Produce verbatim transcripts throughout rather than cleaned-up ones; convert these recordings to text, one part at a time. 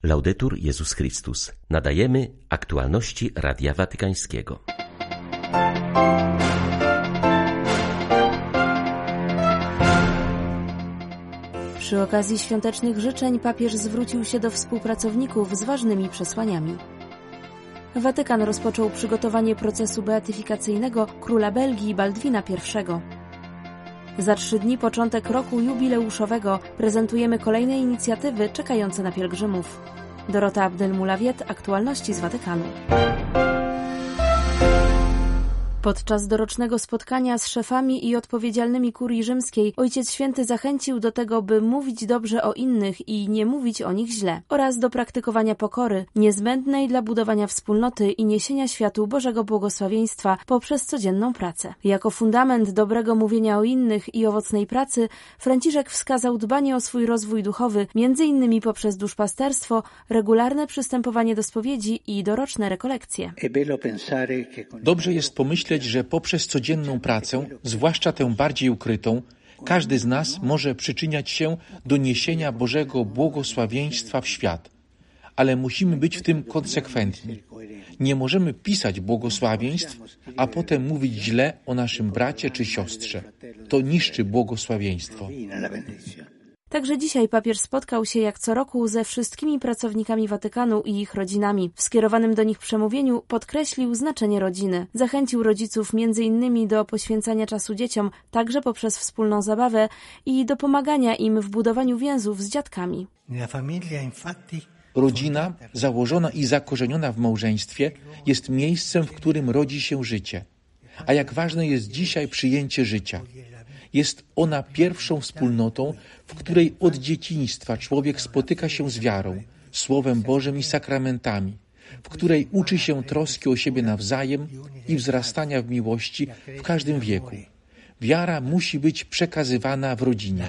Laudetur Jezus Chrystus. Nadajemy aktualności Radia Watykańskiego. Przy okazji świątecznych życzeń papież zwrócił się do współpracowników z ważnymi przesłaniami. Watykan rozpoczął przygotowanie procesu beatyfikacyjnego króla Belgii Baldwina pierwszego. Za trzy dni początek roku jubileuszowego prezentujemy kolejne inicjatywy czekające na pielgrzymów. Dorota Abdelmulawiet, aktualności z Watykanu. Podczas dorocznego spotkania z szefami i odpowiedzialnymi kurii rzymskiej Ojciec Święty zachęcił do tego, by mówić dobrze o innych i nie mówić o nich źle, oraz do praktykowania pokory, niezbędnej dla budowania wspólnoty i niesienia światu Bożego błogosławieństwa poprzez codzienną pracę. Jako fundament dobrego mówienia o innych i owocnej pracy Franciszek wskazał dbanie o swój rozwój duchowy, między innymi poprzez duszpasterstwo, regularne przystępowanie do spowiedzi i doroczne rekolekcje. Dobrze jest pomyśleć, że poprzez codzienną pracę, zwłaszcza tę bardziej ukrytą, każdy z nas może przyczyniać się do niesienia Bożego błogosławieństwa w świat. Ale musimy być w tym konsekwentni. Nie możemy pisać błogosławieństw, a potem mówić źle o naszym bracie czy siostrze. To niszczy błogosławieństwo. Także dzisiaj papież spotkał się jak co roku ze wszystkimi pracownikami Watykanu i ich rodzinami. W skierowanym do nich przemówieniu podkreślił znaczenie rodziny. Zachęcił rodziców między innymi do poświęcania czasu dzieciom, także poprzez wspólną zabawę i do pomagania im w budowaniu więzów z dziadkami. Rodzina, założona i zakorzeniona w małżeństwie, jest miejscem, w którym rodzi się życie. A jak ważne jest dzisiaj przyjęcie życia. Jest ona pierwszą wspólnotą, w której od dzieciństwa człowiek spotyka się z wiarą, Słowem Bożym i sakramentami, w której uczy się troski o siebie nawzajem i wzrastania w miłości w każdym wieku. Wiara musi być przekazywana w rodzinie.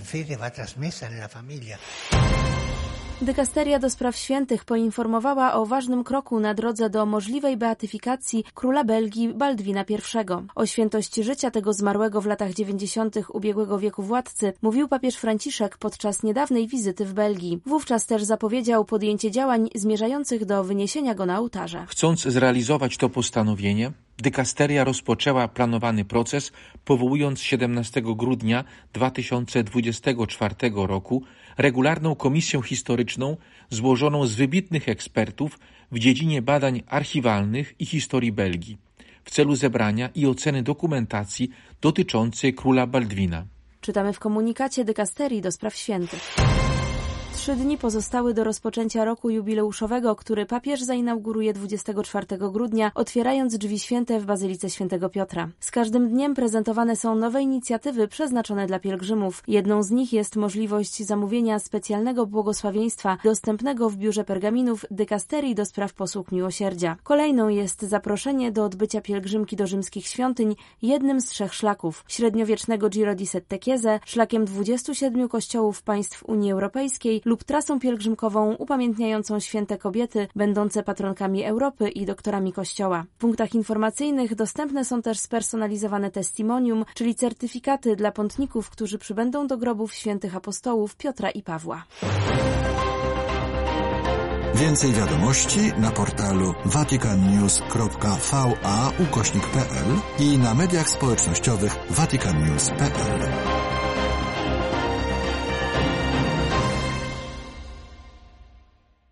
Dykasteria do Spraw Świętych poinformowała o ważnym kroku na drodze do możliwej beatyfikacji króla Belgii Baldwina pierwszego. O świętości życia tego zmarłego w latach dziewięćdziesiątych ubiegłego wieku władcy mówił papież Franciszek podczas niedawnej wizyty w Belgii. Wówczas też zapowiedział podjęcie działań zmierzających do wyniesienia go na ołtarze. Chcąc zrealizować to postanowienie, dykasteria rozpoczęła planowany proces, powołując siedemnastego grudnia dwa tysiące dwudziestego czwartego roku regularną komisję historyczną złożoną z wybitnych ekspertów w dziedzinie badań archiwalnych i historii Belgii w celu zebrania i oceny dokumentacji dotyczącej króla Baldwina. Czytamy w komunikacie Dykasterii do Spraw Świętych. Trzy dni pozostały do rozpoczęcia roku jubileuszowego, który papież zainauguruje dwudziestego czwartego grudnia, otwierając drzwi święte w Bazylice Świętego Piotra. Z każdym dniem prezentowane są nowe inicjatywy przeznaczone dla pielgrzymów. Jedną z nich jest możliwość zamówienia specjalnego błogosławieństwa dostępnego w biurze pergaminów Dykasterii do Spraw Posług Miłosierdzia. Kolejną jest zaproszenie do odbycia pielgrzymki do rzymskich świątyń jednym z trzech szlaków: średniowiecznego Giro di Sette Chiese, szlakiem dwudziestu siedmiu kościołów państw Unii Europejskiej lub trasą pielgrzymkową upamiętniającą święte kobiety, będące patronkami Europy i doktorami Kościoła. W punktach informacyjnych dostępne są też spersonalizowane testimonium, czyli certyfikaty dla pątników, którzy przybędą do grobów świętych apostołów Piotra i Pawła. Więcej wiadomości na portalu vaticannews kropka va ukośnik pe el i na mediach społecznościowych vaticannews kropka pe el.